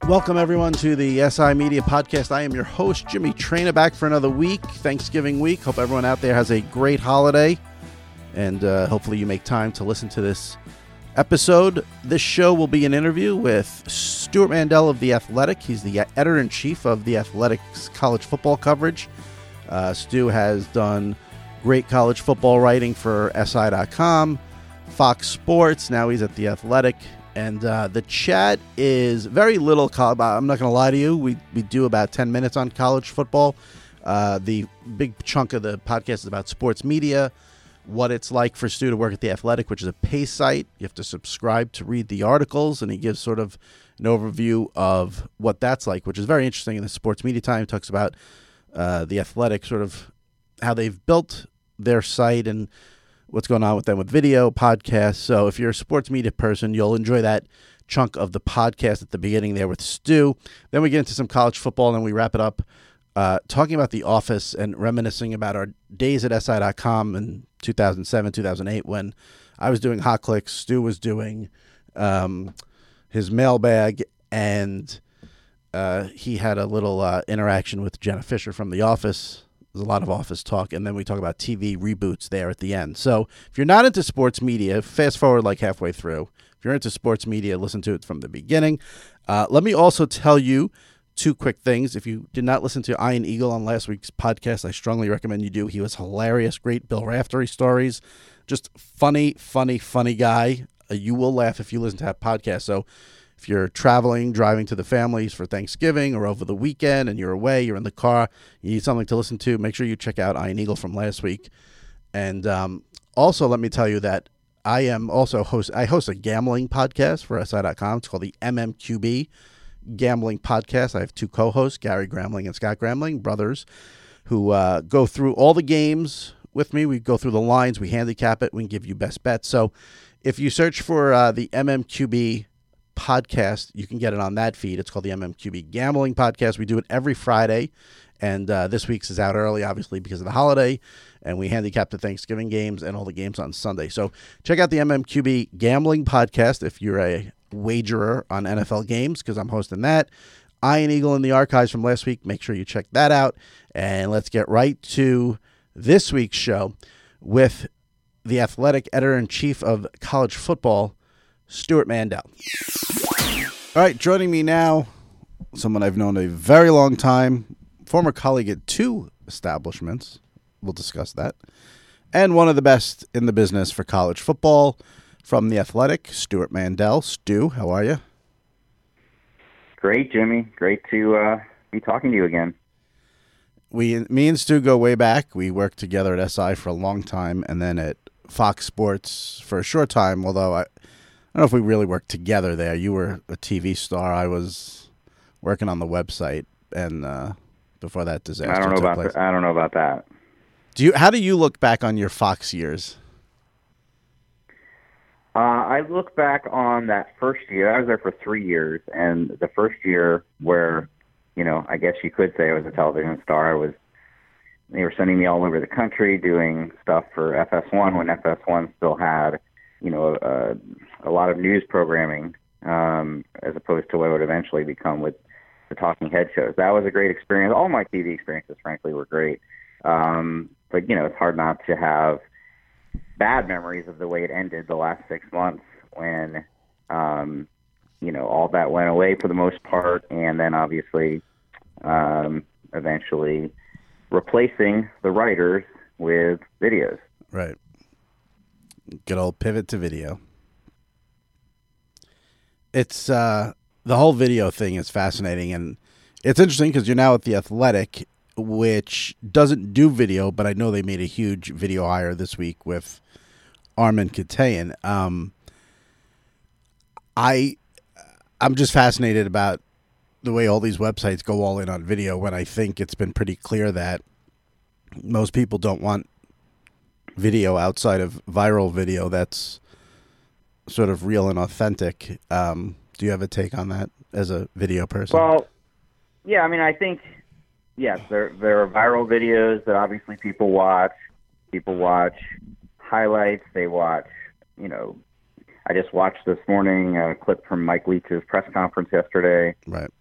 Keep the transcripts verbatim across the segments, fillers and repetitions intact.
Welcome, everyone, to the S I Media Podcast. I am your host, Jimmy Traina, back for another week, Thanksgiving week. Hope everyone out there has a great holiday, and uh, hopefully you make time to listen to this episode. This show will be an interview with Stewart Mandel of The Athletic. He's the editor-in-chief of The Athletic's college football coverage. Uh, Stu has done great college football writing for S I dot com, Fox Sports. Now he's at The Athletic. And uh, the chat is very little. I'm not going to lie to you. We we do about ten minutes on college football. Uh, the big chunk of the podcast is about sports media, what it's like for Stu to work at The Athletic, which is a pay site. You have to subscribe to read the articles, and he gives sort of an overview of what that's like, which is very interesting. In the sports media time, he talks about uh, The Athletic, sort of how they've built their site and what's going on with them with video, podcasts. So if you're a sports media person, you'll enjoy that chunk of the podcast at the beginning there with Stu. Then we get into some college football, and then we wrap it up uh, talking about The Office and reminiscing about our days at S I dot com in two thousand seven, two thousand eight, when I was doing Hot Clicks, Stu was doing um, his mailbag, and uh, he had a little uh, interaction with Jenna Fisher from The Office. There's a lot of Office talk, and then we talk about T V reboots there at the end. So if you're not into sports media, fast forward like halfway through. If you're into sports media, listen to it from the beginning. Uh, let me also tell you two quick things. If you did not listen to Ian Eagle on last week's podcast, I strongly recommend you do. He was hilarious. Great Bill Raftery stories. Just funny, funny, funny guy. Uh, you will laugh if you listen to that podcast. So if you're traveling, driving to the families for Thanksgiving or over the weekend and you're away, you're in the car, you need something to listen to, make sure you check out Ian Eagle from last week. And um, also let me tell you that I am also host. I host a gambling podcast for S I dot com. It's called the M M Q B Gambling Podcast. I have two co-hosts, Gary Gramling and Scott Gramling, brothers, who uh, go through all the games with me. We go through the lines, we handicap it, we can give you best bets. So if you search for uh, the M M Q B podcast, you can get it on that feed. It's called the M M Q B Gambling Podcast. We do it every Friday, and uh, this week's is out early, obviously, because of the holiday, and we handicap the Thanksgiving games and all the games on Sunday. So check out the M M Q B Gambling Podcast if you're a wagerer on N F L games, because I'm hosting that. Ian Eagle in the archives from last week. Make sure you check that out, and let's get right to this week's show with the Athletic editor-in-chief of college football, Stewart Mandel. All right, joining me now, someone I've known a very long time, former colleague at two establishments. We'll discuss that. And one of the best in the business for college football from The Athletic, Stewart Mandel. Stu, how are you? Great, Jimmy. Great to uh, be talking to you again. We, me and Stu go way back. We worked together at S I for a long time, and then at Fox Sports for a short time, although I I don't know if we really worked together there. You were a T V star. I was working on the website, and uh, before that disaster I don't know took about place. The, I don't know about that. Do you? How do you look back on your Fox years? Uh, I look back on that first year. I was there for three years, and the first year where, you know, I guess you could say I was a television star. I was. They were sending me all over the country doing stuff for F S one when F S one still had, you know, a, a lot of news programming, um, as opposed to what it would eventually become with the talking head shows. That was a great experience. All my T V experiences, frankly, were great. Um, but, you know, it's hard not to have bad memories of the way it ended the last six months when, um, you know, all that went away for the most part. And then obviously, um, eventually replacing the writers with videos. Right. Good old pivot to video. It's uh, the whole video thing is fascinating, and it's interesting because you're now at The Athletic, which doesn't do video, but I know they made a huge video hire this week with Armen Keteyian. Um, I, I'm just fascinated about the way all these websites go all in on video, when I think it's been pretty clear that most people don't want video outside of viral video that's sort of real and authentic. Um, do you have a take on that as a video person? Well, yeah, I mean, I think, yes, there, there are viral videos that obviously people watch. People watch highlights. They watch, you know, I just watched this morning a clip from Mike Leach's press conference yesterday. Right.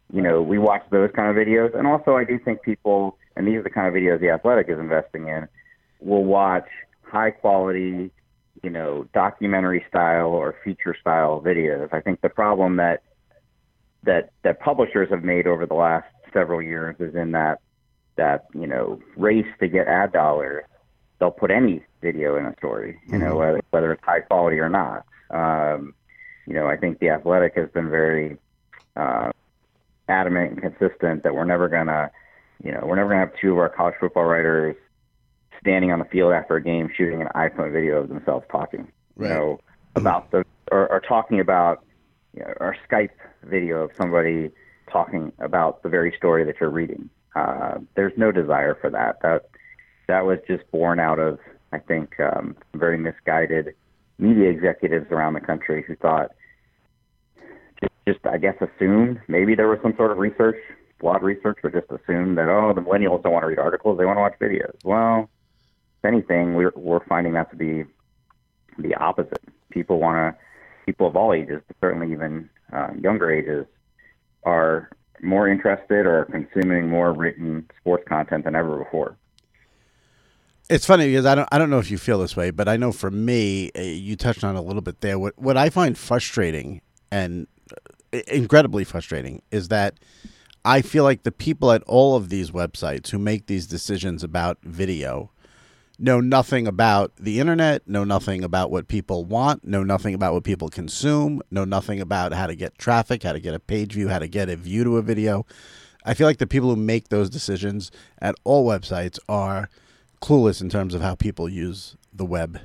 you know, we watch those kind of videos. And also I do think people, and these are the kind of videos The Athletic is investing in, will watch high quality, you know, documentary style or feature style videos. I think the problem that that that publishers have made over the last several years is in that that you know race to get ad dollars. They'll put any video in a story, you know, mm-hmm. whether, whether it's high quality or not. Um, you know, I think The Athletic has been very uh, adamant and consistent that we're never gonna, you know, we're never gonna have two of our college football writers standing on the field after a game shooting an iPhone video of themselves talking, right. you know, about the or, or talking about, you know, or Skype video of somebody talking about the very story that you're reading. Uh, there's no desire for that. That that was just born out of, I think, um, very misguided media executives around the country who thought, just, just I guess, assumed maybe there was some sort of research, flawed research, but just assumed that, oh, the millennials don't want to read articles, they want to watch videos. Well, if anything, we're we're finding that to be the opposite. People want to, people of all ages, but certainly even uh, younger ages, are more interested or consuming more written sports content than ever before. It's funny because I don't I don't know if you feel this way, but I know for me, uh, you touched on it a little bit there. What what I find frustrating and uh, incredibly frustrating is that I feel like the people at all of these websites who make these decisions about video know nothing about the internet, know nothing about what people want, know nothing about what people consume, know nothing about how to get traffic, how to get a page view, how to get a view to a video. I feel like the people who make those decisions at all websites are clueless in terms of how people use the web.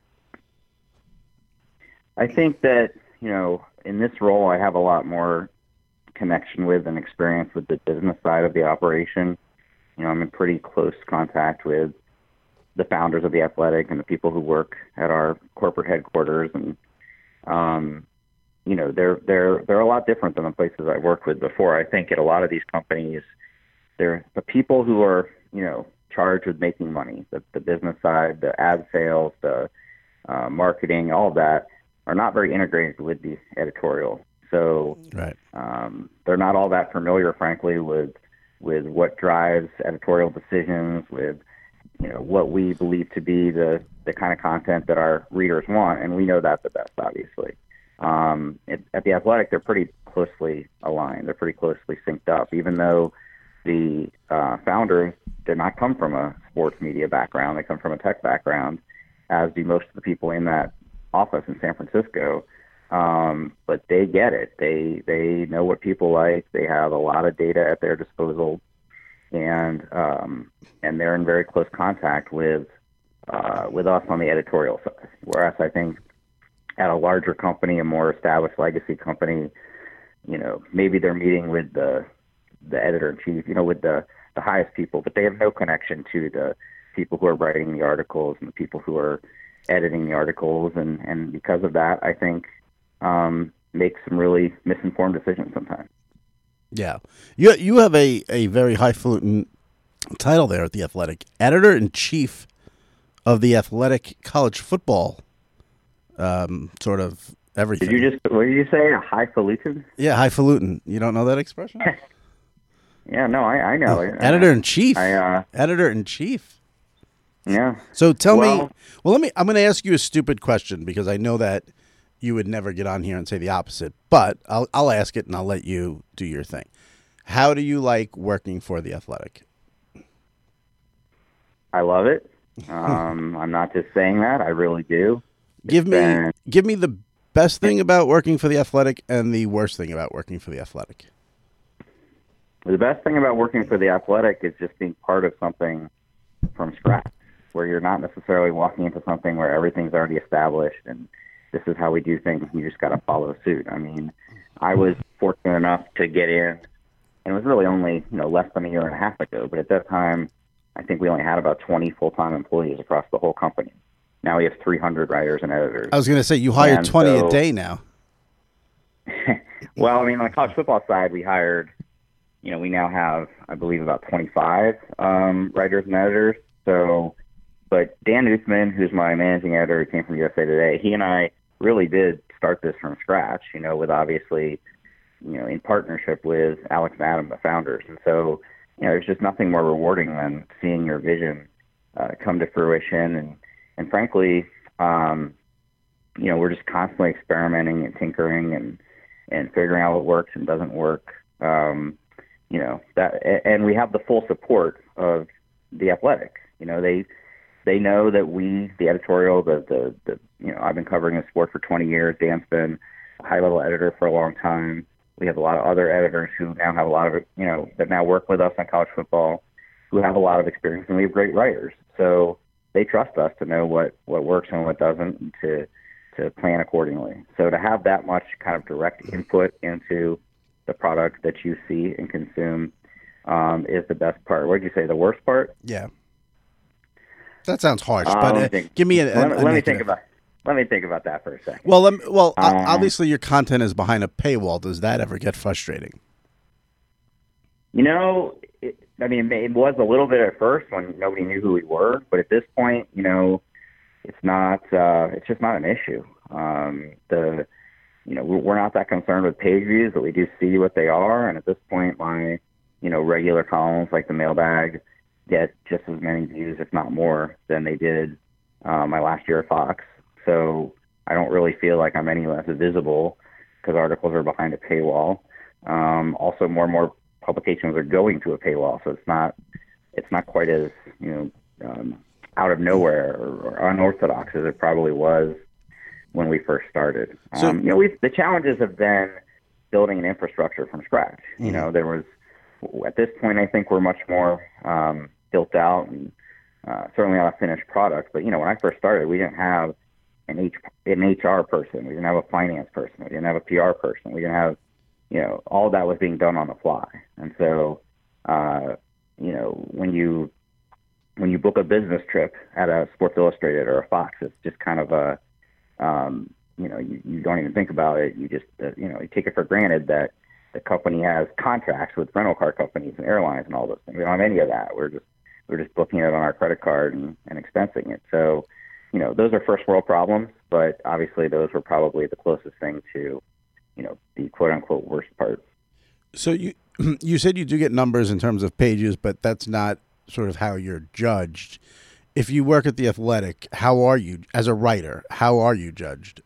I think that, you know, in this role, I have a lot more connection with and experience with the business side of the operation. You know, I'm in pretty close contact with the founders of The Athletic and the people who work at our corporate headquarters. And, um, you know, they're, they're, they're a lot different than the places I worked with before. I think at a lot of these companies, they're the people who are, you know, charged with making money, the, the business side, the ad sales, the uh, marketing, all of that are not very integrated with the editorial. So right. um, they're not all that familiar, frankly, with, with what drives editorial decisions, with, you know, what we believe to be the, the kind of content that our readers want, and we know that the best, obviously. Um, it, at The Athletic, they're pretty closely aligned. They're pretty closely synced up, even though the uh, founders did not come from a sports media background. They come from a tech background, as do most of the people in that office in San Francisco. Um, but they get it. They they know what people like. They have a lot of data at their disposal. And um, and they're in very close contact with uh, with us on the editorial side. Whereas I think at a larger company, a more established legacy company, you know, maybe they're meeting with the the editor in chief, you know, with the, the highest people, but they have no connection to the people who are writing the articles and the people who are editing the articles, and, and because of that, I think um, make some really misinformed decisions sometimes. Yeah. You you have a, a very highfalutin title there at The Athletic. Editor-in-Chief of The Athletic College Football, um, sort of everything. Did you just, what did you say, a highfalutin? Yeah, highfalutin. You don't know that expression? Yeah, no, I, I know. Oh, Editor-in-Chief. I, uh, Editor-in-Chief. Yeah. So tell well, me, well, let me, I'm going to ask you a stupid question because I know that you would never get on here and say the opposite, but I'll I'll ask it and I'll let you do your thing. How do you like working for The Athletic? I love it. Um, I'm not just saying that. I really do. Give It's me been, give me the best thing about working for The Athletic and the worst thing about working for The Athletic. The best thing about working for The Athletic is just being part of something from scratch, where you're not necessarily walking into something where everything's already established and this is how we do things. You just got to follow suit. I mean, I was fortunate enough to get in, and it was really only, you know, less than a year and a half ago. But at that time, I think we only had about twenty full-time employees across the whole company. Now we have three hundred writers and editors. I was going to say, you hire and twenty so, a day now. Well, I mean, on the college football side, we hired, you know, we now have, I believe, about twenty-five um, writers and editors. So, but Dan Uthman, who's my managing editor, who came from U S A Today, he and I really did start this from scratch, you know, with obviously you know, in partnership with Alex and Adam, the founders. And so, you know, there's just nothing more rewarding than seeing your vision uh, come to fruition. And, and frankly, um, you know, we're just constantly experimenting and tinkering and, and figuring out what works and doesn't work. Um, you know, that, and we have the full support of The Athletic. You know, they, they know that we, the editorial, the, the, the, you know, I've been covering the sport for twenty years. Dan's been a high-level editor for a long time. We have a lot of other editors who now have a lot of, you know, that now work with us on college football, who have a lot of experience, and we have great writers. So they trust us to know what, what works and what doesn't, and to, to plan accordingly. So to have that much kind of direct input into the product that you see and consume um, is the best part. What did you say, the worst part? Yeah. That sounds harsh, but uh, think, give me a, let, a, let a me think about let me think about that for a second. Well, um, well, um, obviously your content is behind a paywall. Does that ever get frustrating? You know, it, I mean, it was a little bit at first when nobody knew who we were, but at this point, you know, it's not. Uh, it's just not an issue. Um, the, you know, we're not that concerned with page views, but we do see what they are, and at this point, my, you know, regular columns like the mailbag get just as many views, if not more, than they did uh, my last year at Fox. So I don't really feel like I'm any less visible because articles are behind a paywall. Um, also, more and more publications are going to a paywall, so it's not it's not quite as, you know, um, out of nowhere or, or unorthodox as it probably was when we first started. So, um, you know, we've, the challenges have been building an infrastructure from scratch. Mm-hmm. You know, there was at this point, I think we're much more um, built out and uh, certainly not a finished product. But, you know, when I first started, we didn't have an, H, an H R person. We didn't have a finance person. We didn't have a P R person. We didn't have, you know, all that was being done on the fly. And so, uh, you know, when you when you book a business trip at a Sports Illustrated or a Fox, it's just kind of a, um, you know, you, you don't even think about it. You just, uh, you know, you take it for granted that the company has contracts with rental car companies and airlines and all those things. We don't have any of that. We're just we're just booking it on our credit card and, and expensing it. So, you know, those are first world problems, but obviously those were probably the closest thing to, you know, the quote unquote worst part. So you you said you do get numbers in terms of pages, but that's not sort of how you're judged. If you work at The Athletic, how are you as a writer? How are you judged?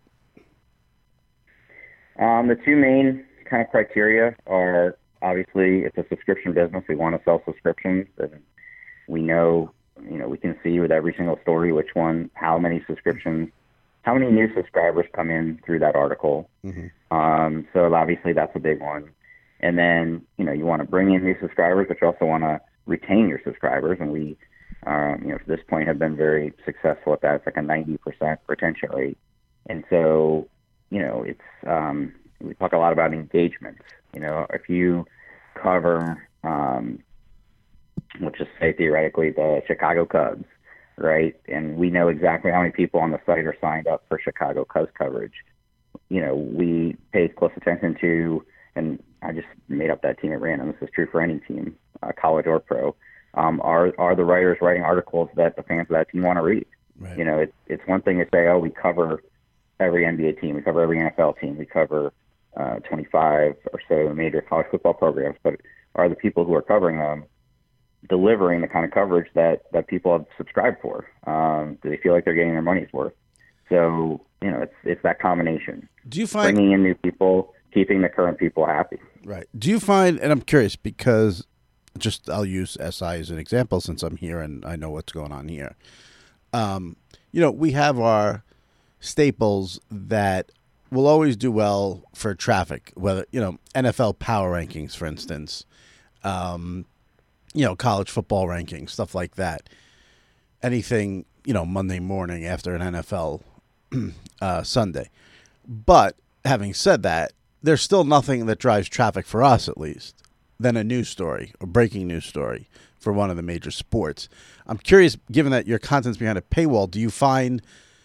Um, the two main kind of criteria are obviously it's a subscription business. We want to sell subscriptions, and we know, you know, we can see with every single story which one, how many subscriptions, how many new subscribers come in through that article. Mm-hmm. Um, so obviously that's a big one. And then, you know, you want to bring in new subscribers, but you also want to retain your subscribers. And we, um, you know, to this point have been very successful at that. It's like a ninety percent retention rate. And so, you know, it's, um, we talk a lot about engagement. You know, if you cover, um, let's just say theoretically, the Chicago Cubs, right? And we know exactly how many people on the site are signed up for Chicago Cubs coverage. You know, we pay close attention to, and I just made up that team at random. This is true for any team, uh, college or pro. Um, are are the writers writing articles that the fans of that team want to read? Right. You know, it's it's one thing to say, oh, we cover every N B A team, we cover every N F L team, we cover uh, twenty-five or so major college football programs, but are the people who are covering them delivering the kind of coverage that, that people have subscribed for? Um, do they feel like they're getting their money's worth? So, you know, it's it's that combination. Do you find bringing in new people, keeping the current people happy? Right. Do you find, and I'm curious because just I'll use S I as an example since I'm here and I know what's going on here. Um, you know, we have our staples that will always do well for traffic, whether, you know, N F L power rankings, for instance, um, you know, college football rankings, stuff like that. Anything, you know, Monday morning after an N F L uh, Sunday. But having said that, there's still nothing that drives traffic for us, at least, than a news story, a breaking news story for one of the major sports. I'm curious, given that your content's behind a paywall, do you find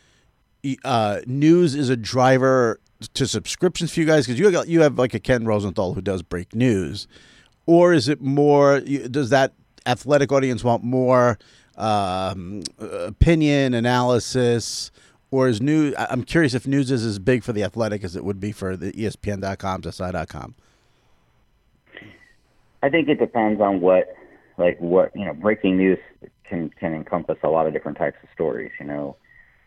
uh, news is a driver to subscriptions for you guys? Because you have, you have like a Ken Rosenthal who does break news. Or is it more, does that athletic audience want more um, opinion, analysis, or is news? I'm curious if news is as big for the Athletic as it would be for the E S P N dot com, S I dot com. I think it depends on what, like what, you know, breaking news can, can encompass a lot of different types of stories, you know.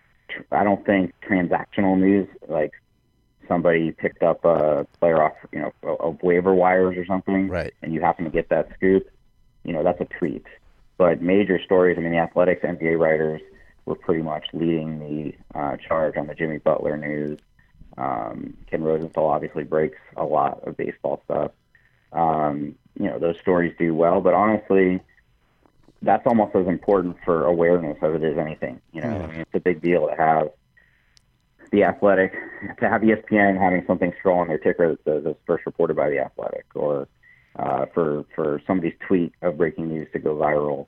I don't think transactional news, like somebody picked up a player off, you know, of waiver wires or something, right, and you happen to get that scoop, you know, that's a tweet. But major stories, I mean, the Athletics N B A writers were pretty much leading the uh, charge on the Jimmy Butler news. Um, Ken Rosenthal obviously breaks a lot of baseball stuff. Um, you know, those stories do well, but honestly, that's almost as important for awareness as it is anything. You know, yeah. I mean, it's a big deal to have the Athletic, to have E S P N having something scroll on their ticker that that's first reported by the Athletic, or uh, for for somebody's tweet of breaking news to go viral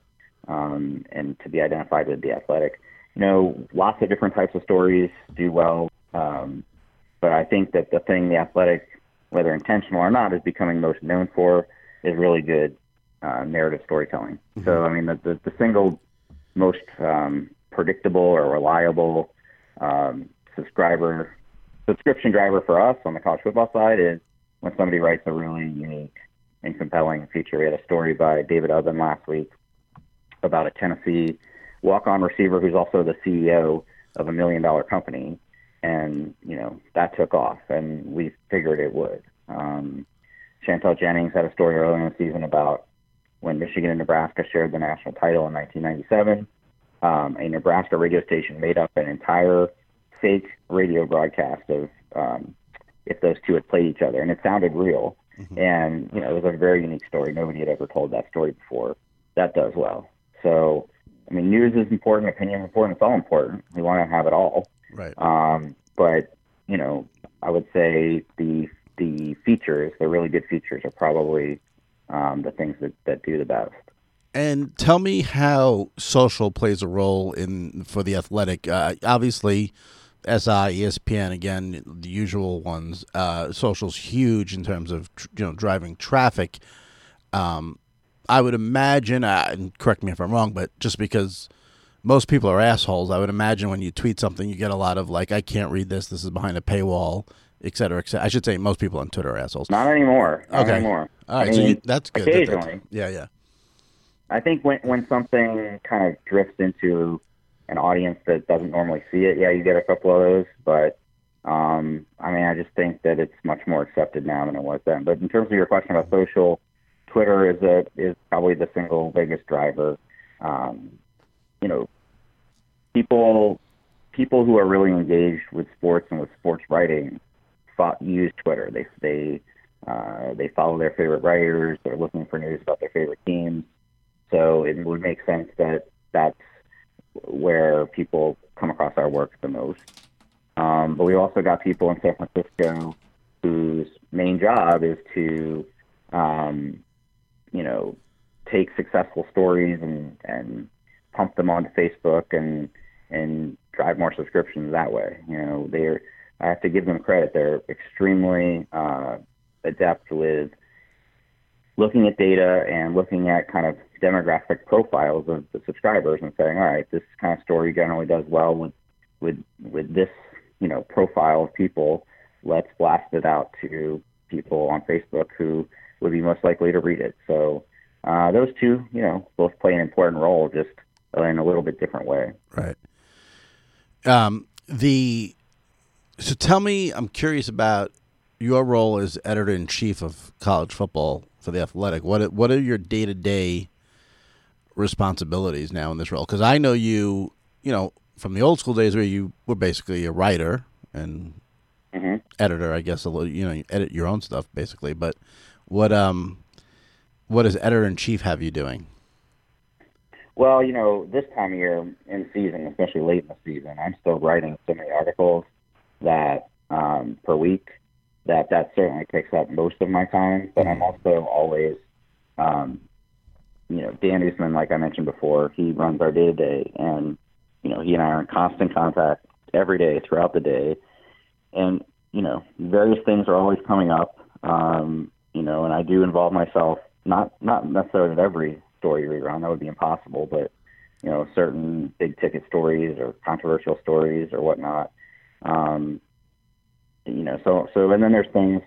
um, and to be identified with the Athletic. You know, lots of different types of stories do well, um, but I think that the thing the Athletic, whether intentional or not, is becoming most known for is really good uh, narrative storytelling. Mm-hmm. So, I mean, the, the, the single most um, predictable or reliable um, subscriber subscription driver for us on the college football side is when somebody writes a really unique and compelling feature. We had a story by David Ubben last week about a Tennessee walk-on receiver who's also the C E O of a million-dollar company, and you know that took off, and we figured it would. Um, Chantel Jennings had a story earlier in the season about when Michigan and Nebraska shared the national title in nineteen ninety-seven. Um, a Nebraska radio station made up an entire fake radio broadcast of um, if those two had played each other, and it sounded real. Mm-hmm. And you know, it was a very unique story. Nobody had ever told that story before. That does well. So, I mean, news is important, opinion is important. It's all important. We want to have it all. Right. Um, but you know, I would say the the features, the really good features, are probably um, the things that, that do the best. And tell me how social plays a role in for the Athletic. Uh, obviously, S I, E S P N, again, the usual ones. Uh, social's huge in terms of you know driving traffic. Um, I would imagine, uh, and correct me if I'm wrong, but just because most people are assholes, I would imagine when you tweet something, you get a lot of like, I can't read this. This is behind a paywall, et cetera, et cetera. I should say most people on Twitter are assholes. Not anymore. Not okay. anymore. All right. I so mean, you, that's good. Occasionally. That, yeah, yeah. I think when when something kind of drifts into an audience that doesn't normally see it, yeah, you get a couple of those. But um, I mean, I just think that it's much more accepted now than it was then. But in terms of your question about social, Twitter is a is probably the single biggest driver. Um, you know, people people who are really engaged with sports and with sports writing fo- use Twitter. They they uh, they follow their favorite writers. They're looking for news about their favorite teams. So it would make sense that that's where people come across our work the most. Um, but we also got people in San Francisco whose main job is to, um, you know, take successful stories and, and pump them onto Facebook and and drive more subscriptions that way. You know, they're I have to give them credit. They're extremely uh, adept with looking at data and looking at kind of demographic profiles of the subscribers and saying, all right, this kind of story generally does well with with with this, you know, profile of people. Let's blast it out to people on Facebook who would be most likely to read it. So uh, those two, you know, both play an important role, just in a little bit different way. Right. Um, the so tell me, I'm curious about your role as editor-in-chief of college football for the Athletic. What what are your day-to-day responsibilities now in this role? Because I know you, you know, from the old school days where you were basically a writer and mm-hmm. editor, I guess, a little, you know, you edit your own stuff basically. But what um what does editor-in-chief have you doing? Well, you know, this time of year in season, especially late in the season, I'm still writing so many articles that um, per week that that certainly takes up most of my time. But I'm also always, um, you know, Dan Usman, like I mentioned before, he runs our day-to-day, and, you know, he and I are in constant contact every day throughout the day. And, you know, various things are always coming up, um, you know, and I do involve myself, not not necessarily in every story rerun, that would be impossible, but, you know, certain big-ticket stories or controversial stories or whatnot. Um, you know, so, so, and then there's things that,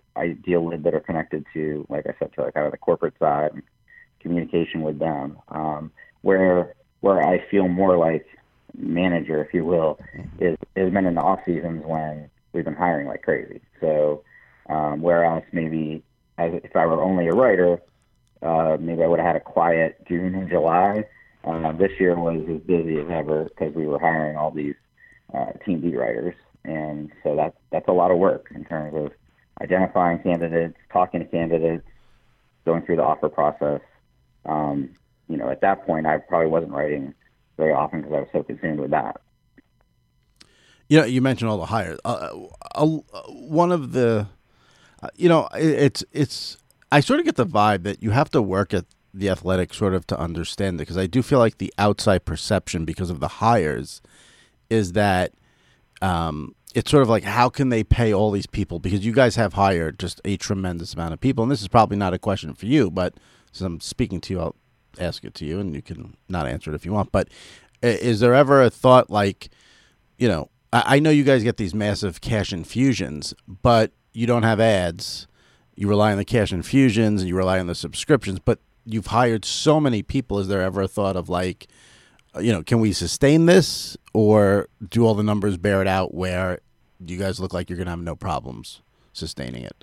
I deal with that are connected to, like I said, to like kind of the corporate side and communication with them. Um, where where I feel more like manager, if you will, is has been in the off seasons when we've been hiring like crazy. So um, whereas maybe as if I were only a writer, uh, maybe I would have had a quiet June and July. Uh, this year was as busy as ever because we were hiring all these uh, team beat writers, and so that's that's a lot of work in terms of identifying candidates, talking to candidates, going through the offer process. Um, you know, at that point, I probably wasn't writing very often because I was so consumed with that. You know, you mentioned all the hires. Uh, uh, one of the, uh, you know, it, it's it's. I sort of get the vibe that you have to work at the Athletic sort of to understand it, because I do feel like the outside perception because of the hires is that um, it's sort of like, how can they pay all these people? Because you guys have hired just a tremendous amount of people, and this is probably not a question for you, but since I'm speaking to you, I'll ask it to you, and you can not answer it if you want. But is there ever a thought like, you know, I, I know you guys get these massive cash infusions, but you don't have ads. You rely on the cash infusions and you rely on the subscriptions, but you've hired so many people. Is there ever a thought of like, you know, can we sustain this, or do all the numbers bear it out where you guys look like you're going to have no problems sustaining it?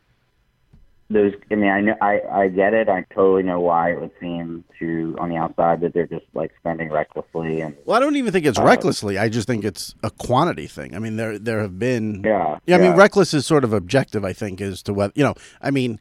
Those, I mean, I know, I, I get it. I totally know why it would seem to on the outside that they're just like spending recklessly. And well, I don't even think it's uh, recklessly. I just think it's a quantity thing. I mean, there there have been, yeah, yeah. I yeah. mean, reckless is sort of objective, I think, as to whether, you know. I mean,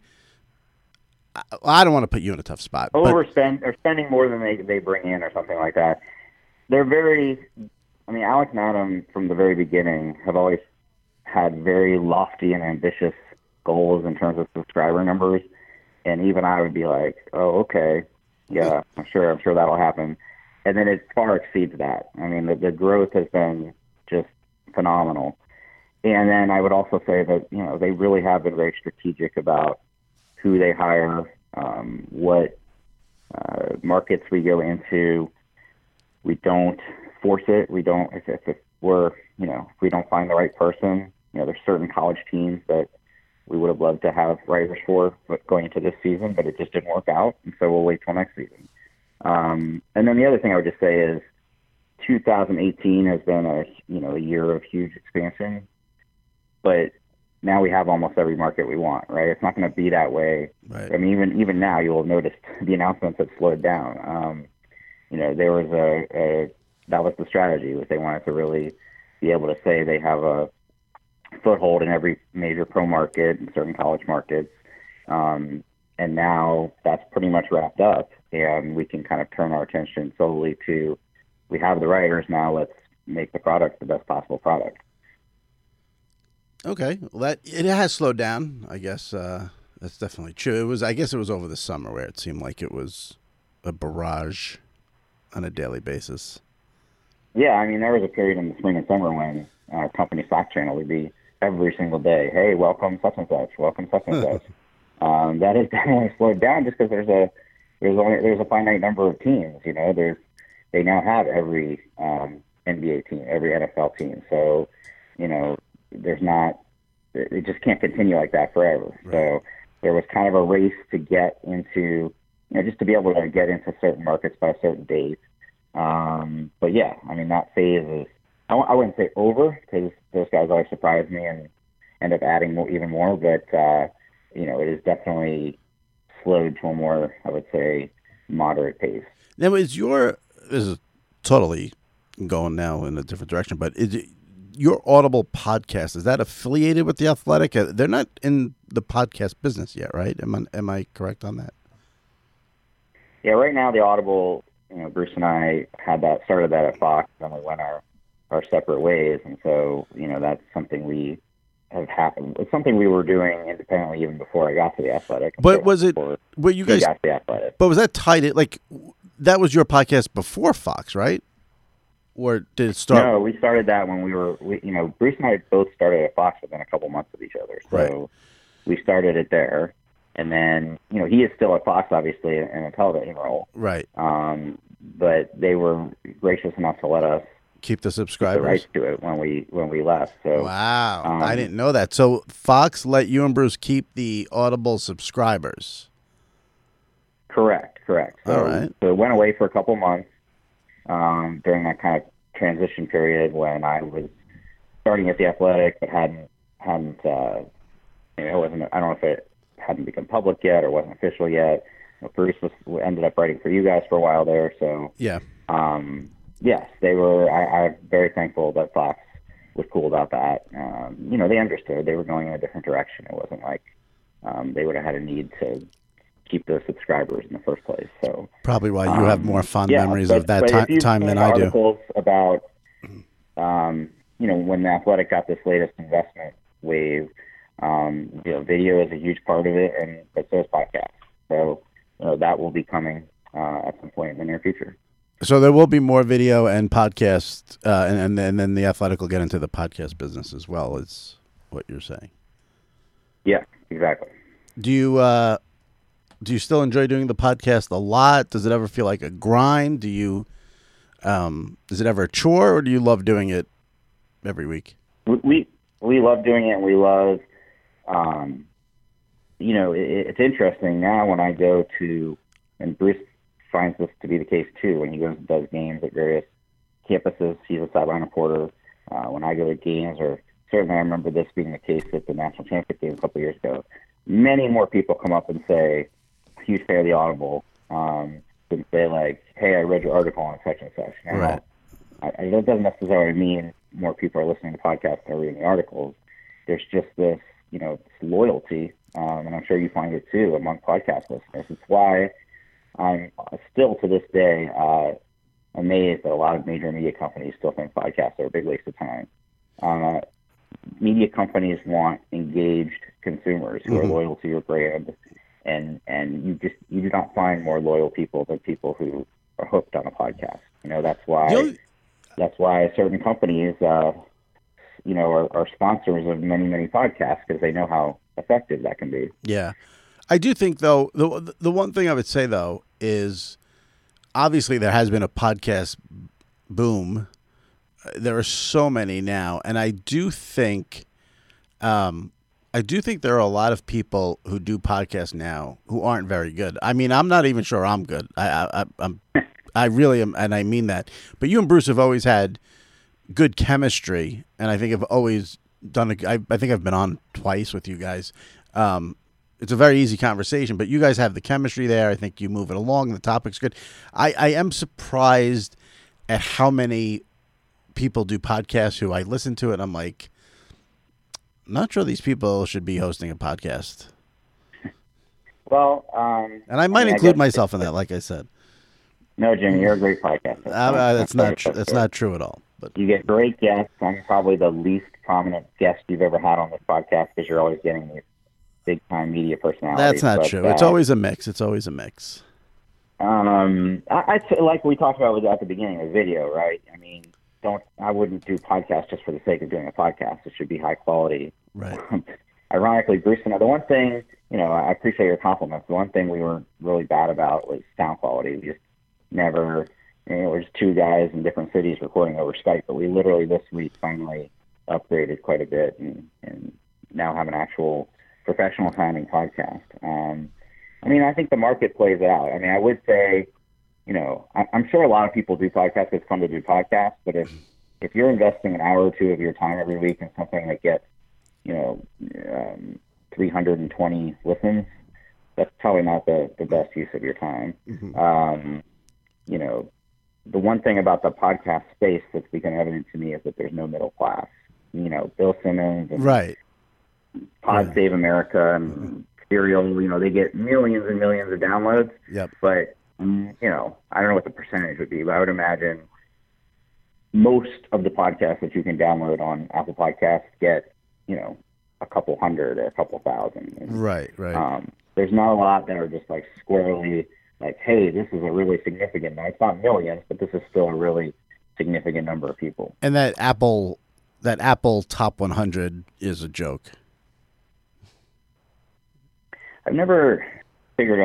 I, I don't want to put you in a tough spot. Overspend or spending more than they they bring in or something like that. They're very. I mean, Alex and Adam from the very beginning have always had very lofty and ambitious goals in terms of subscriber numbers, and even I would be like, oh, okay, yeah, I'm sure, I'm sure that'll happen, and then it far exceeds that. I mean, the, the growth has been just phenomenal, and then I would also say that, you know, they really have been very strategic about who they hire, um, what uh, markets we go into. We don't force it. We don't, if, if we're, you know, if we don't find the right person, you know, there's certain college teams that we would have loved to have writers for going into this season, but it just didn't work out, and so we'll wait till next season. Um, and then the other thing I would just say is two thousand eighteen has been a, you know, a year of huge expansion, but now we have almost every market we want, right? It's not going to be that way. Right. I mean, even even now you'll have noticed the announcements have slowed down. Um, you know, there was a, a that was the strategy, was they wanted to really be able to say they have a foothold in every major pro market and certain college markets. Um, and now that's pretty much wrapped up, and we can kind of turn our attention solely to, we have the writers now, let's make the product the best possible product. Okay. Well, that, it has slowed down, I guess. Uh, that's definitely true. It was, I guess it was over the summer where it seemed like it was a barrage on a daily basis. Yeah. I mean, there was a period in the spring and summer when our company Slack channel would be every single day, hey, welcome such and such, welcome such and such. Um, that has definitely slowed down just because there's a there's only there's a finite number of teams. You know, there's they now have every um, N B A team, every N F L team. So, you know, there's not it just can't continue like that forever. Right. So there was kind of a race to get into, you know, just to be able to get into certain markets by a certain date. Um, but yeah, I mean, that phase is, I w- I wouldn't say over, because those guys always surprise me and end up adding more, even more. But, uh, you know, it is definitely slowed to a more, I would say, moderate pace. Now, is your, this is totally going now in a different direction, but is it, your Audible podcast, is that affiliated with The Athletic? They're not in the podcast business yet, right? Am I, am I correct on that? Yeah, right now the Audible, you know, Bruce and I had that, started that at Fox, and we went our, our separate ways. And so, you know, that's something we have happened. It's something we were doing independently even before I got to The Athletic. But was it, were you guys, got to The Athletic. But was that tied in, like, that was your podcast before Fox, right? Or did it start? No, we started that when we were, we, you know, Bruce and I both started at Fox within a couple months of each other. So right. We started it there. And then, you know, he is still at Fox, obviously, in a television role. Right. Um, but they were gracious enough to let us keep the the subscribers. rights to it when we when we left. So Wow, um, I didn't know that. So Fox let you and Bruce keep the Audible subscribers. Correct, correct. So, All right. so it went away for a couple months um, during that kind of transition period when I was starting at the Athletic, but hadn't hadn't uh, you know, it wasn't. I don't know if it hadn't become public yet or wasn't official yet. Bruce was ended up writing for you guys for a while there. So Yeah. Um, yes, they were. I, I'm very thankful that Fox was cool about that. Um, you know, they understood they were going in a different direction. It wasn't like um, they would have had a need to keep those subscribers in the first place. So Probably why you have um, more fond yeah, memories but, of that but ti- if you've time seen than I do. articles about, um, you know, when the Athletic got this latest investment wave, um, you know, video is a huge part of it, and but so is podcast. So you know, that will be coming uh, at some point in the near future. So there will be more video and podcast, uh, and, and and then the Athletic will get into the podcast business as well. Is what you're saying? Yeah, exactly. Do you uh, do you still enjoy doing the podcast a lot? Does it ever feel like a grind? Do you um, is it ever a chore, or do you love doing it every week? We we, we love doing it, and we love, um, you know, it, it's interesting now when I go to, and Bruce finds this to be the case too, when he goes and does games at various campuses. He's a sideline reporter. Uh, when I go to games, or certainly I remember this being the case at the national championship game a couple of years ago, many more people come up and say, huge fan of the Audible, um, and say like, hey, I read your article on such and such. Now, Right. I, I, that doesn't necessarily mean more people are listening to podcasts than are reading the articles. There's just this, you know, this loyalty, um, and I'm sure you find it too among podcast listeners. It's why I'm still to this day uh, amazed that a lot of major media companies still think podcasts are a big waste of time. Uh, media companies want engaged consumers who Mm-hmm. are loyal to your brand, and and you just you do not find more loyal people than people who are hooked on a podcast. You know, that's why You'll- that's why certain companies, uh, you know, are, are sponsors of many many podcasts because they know how effective that can be. Yeah. I do think, though, the the one thing I would say, though, is obviously there has been a podcast boom. There are so many now. And I do think, um, I do think there are a lot of people who do podcasts now who aren't very good. I mean, I'm not even sure I'm good. I, I, I'm, I really am, and I mean that. But you and Bruce have always had good chemistry, and I think I've always done. A, I, I think I've been on twice with you guys. Um, It's a very easy conversation, but you guys have the chemistry there. I think you move it along. The topic's good. I, I am surprised at how many people do podcasts who I listen to it and I'm like, not sure these people should be hosting a podcast. Well, um, And I might I mean, include I guess- myself in that, like I said. No, Jimmy, you're a great podcaster. Uh, uh, that's not tr- That's that's not true at all. But You get great guests. I'm probably the least prominent guest you've ever had on this podcast because you're always getting these big time media personalities. that's not but, true. Uh, It's always a mix. It's always a mix. Um, I, I feel like we talked about at the beginning of video, right? I mean, don't I wouldn't do podcasts just for the sake of doing a podcast. It should be high quality. Right. Ironically, Bruce and I, the one thing, you know, I appreciate your compliments. The one thing we were really bad about was sound quality. We just never, you know, we're just two guys in different cities recording over Skype, but we literally this week finally upgraded quite a bit and, and now have an actual professional sounding podcast. Um, I mean, I think the market plays out. I mean, I would say, you know, I, I'm sure a lot of people do podcasts. It's fun to do podcasts, but if if you're investing an hour or two of your time every week in something that gets, you know, um, three hundred twenty listens, that's probably not the, the best use of your time. Mm-hmm. Um, you know, the one thing about the podcast space that's become evident to me is that there's no middle class. You know, Bill Simmons and right. Pod Yeah. Save America and mm-hmm. Serial, you know, they get millions and millions of downloads. Yep. But, um, you know, I don't know what the percentage would be, but I would imagine most of the podcasts that you can download on Apple Podcasts get, you know, a couple hundred or a couple thousand. And, Right, right. Um, there's not a lot that are just like squarely like, hey, this is a really significant, now it's not millions, but this is still a really significant number of people. And that Apple, that Apple Top one hundred is a joke. I've never figured out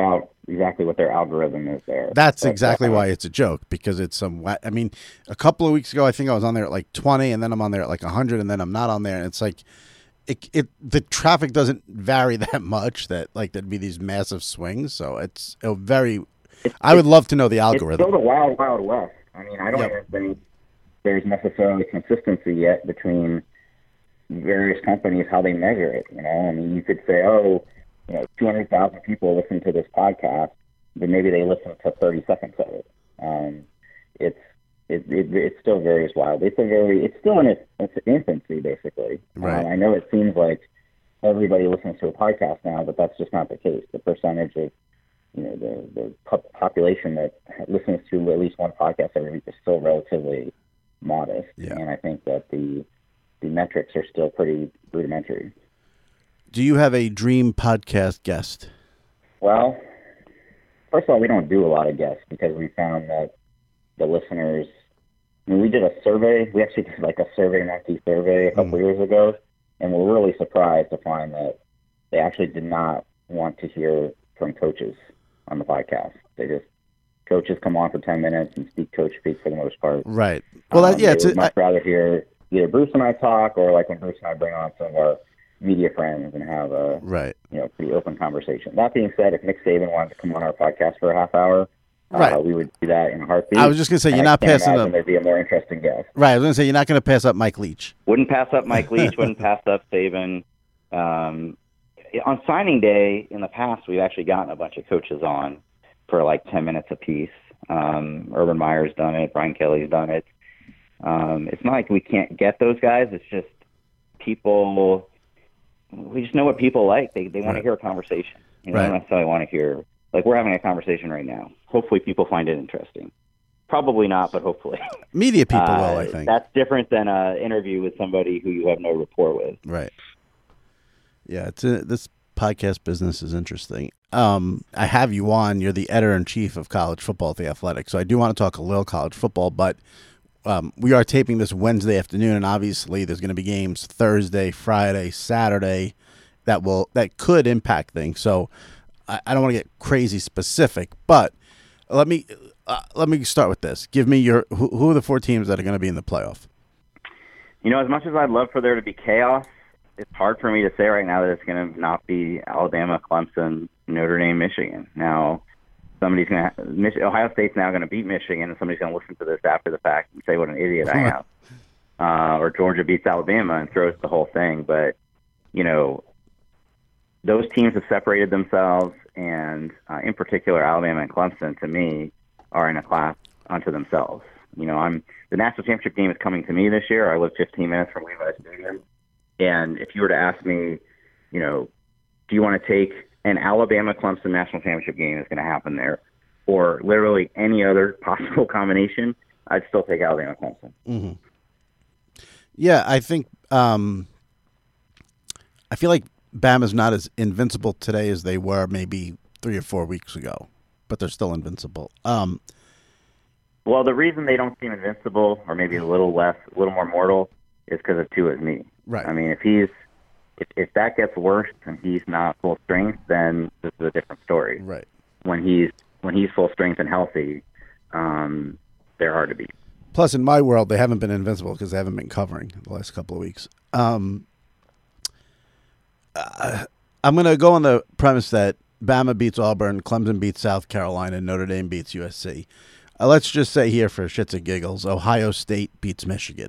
exactly what their algorithm is there. That's but, exactly uh, why it's a joke, because it's some. wa- I mean, a couple of weeks ago, I think I was on there at like twenty, and then I'm on there at like one hundred, and then I'm not on there, and it's like, it it the traffic doesn't vary that much that like there'd be these massive swings. So it's a very. It's, I would love to know the algorithm. It's still the wild, wild west. I mean, I don't Yep. even think there's necessarily consistency yet between various companies how they measure it. You know, I mean, you could say, oh, you know, two hundred thousand people listen to this podcast, but maybe they listen to thirty seconds of it. Um, it's it, it it still varies wildly. It's a very it's still in its, its infancy, basically. Right. Um, I know it seems like everybody listens to a podcast now, but that's just not the case. The percentage of you know the the po- population that listens to at least one podcast every week is still relatively modest, Yeah. and I think that the the metrics are still pretty rudimentary. Do you have a dream podcast guest? Well, first of all, we don't do a lot of guests because we found that the listeners, I mean, we did a survey. We actually did like a Survey Monkey survey a couple Mm. years ago, and we're really surprised to find that they actually did not want to hear from coaches on the podcast. They just, coaches come on for ten minutes and speak coach speak for the most part. Right. Well, Um, that, yeah, they it's would a, much I, rather hear either Bruce and I talk, or like when Bruce and I bring on some of our media friends and have a right. you know pretty open conversation. That being said, if Nick Saban wanted to come on our podcast for a half hour, Right. uh, we would do that in a heartbeat. I was just gonna say And you're I not can't passing imagine up. There'd be a more interesting guest. Right. I was gonna say you're not gonna pass up Mike Leach. Wouldn't pass up Mike Leach. Wouldn't pass up Saban. Um, on signing day in the past, we've actually gotten a bunch of coaches on for like ten minutes apiece. Um, Urban Meyer's done it. Brian Kelly's done it. Um, it's not like we can't get those guys. It's just people. We just know what people like. They they want Right. to hear a conversation. You know, Right. they don't necessarily want to hear like we're having a conversation right now. Hopefully, people find it interesting. Probably not, but hopefully. Media people Uh, will, I think. That's different than an interview with somebody who you have no rapport with. Right. Yeah, it's a, this podcast business is interesting. Um, I have you on. You're the editor in chief of college football at The Athletic, so I do want to talk a little college football. But um, we are taping this Wednesday afternoon, and obviously there's going to be games Thursday, Friday, Saturday that will that could impact things. So I, I don't want to get crazy specific, but let me uh, let me start with this. Give me your who, who are the four teams that are going to be in the playoff? You know, as much as I'd love for there to be chaos, it's hard for me to say right now that it's going to not be Alabama, Clemson, Notre Dame, Michigan. Now, somebody's going to Mich- Ohio State's now going to beat Michigan, and somebody's going to listen to this after the fact and say what an idiot I am. Uh, or Georgia beats Alabama and throws the whole thing. But you know, those teams have separated themselves, and uh, in particular, Alabama and Clemson, to me, are in a class unto themselves. You know, I'm the national championship game is coming to me this year. I live fifteen minutes from Levi Stadium. And if you were to ask me, you know, do you want to take an Alabama-Clemson national championship game that's going to happen there, or literally any other possible combination, I'd still take Alabama-Clemson. Mm-hmm. Yeah, I think um, I feel like Bama's not as invincible today as they were maybe three or four weeks ago, but they're still invincible. Um, well, the reason they don't seem invincible, or maybe a little less, a little more mortal, is because of Tua's knee. Right. I mean, if he's if, if that gets worse and he's not full strength, then this is a different story. Right. When he's when he's full strength and healthy, um, they're hard to beat. Plus, in my world, they haven't been invincible because they haven't been covering the last couple of weeks. Um, uh, I'm going to go on the premise that Bama beats Auburn, Clemson beats South Carolina, and Notre Dame beats U S C. Uh, let's just say here for shits and giggles, Ohio State beats Michigan.